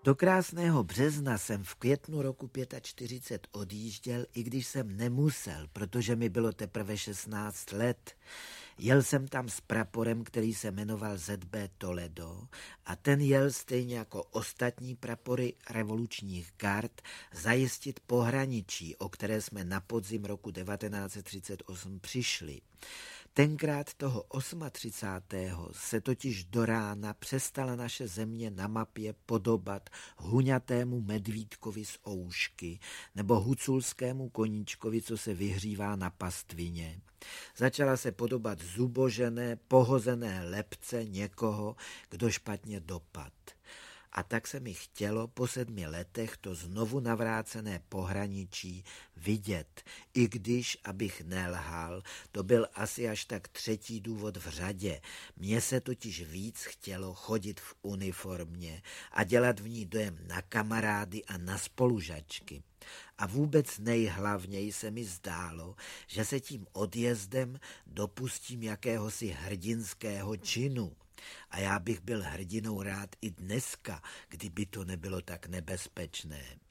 Do krásného března jsem v květnu roku 45 odjížděl, i když jsem nemusel, protože mi bylo teprve 16 let. Jel jsem tam s praporem, který se jmenoval ZB Toledo a ten jel stejně jako ostatní prapory revolučních gard zajistit pohraničí, o které jsme na podzim roku 1938 přišli. Tenkrát toho 38. se totiž do rána přestala naše země na mapě podobat huňatému medvídkovi z oušky nebo huculskému koníčkovi, co se vyhřívá na pastvině. Začala se podobat zubožené, pohozené lebce někoho, kdo špatně dopad. A tak se mi chtělo po 7 letech to znovu navrácené pohraničí vidět, i když, abych nelhal, to byl asi až tak 3. důvod v řadě. Mně se totiž víc chtělo chodit v uniformě a dělat v ní dojem na kamarády a na spolužačky. A vůbec nejhlavněji se mi zdálo, že se tím odjezdem dopustím jakéhosi hrdinského činu. A já bych byl hrdinou rád i dneska, kdyby to nebylo tak nebezpečné.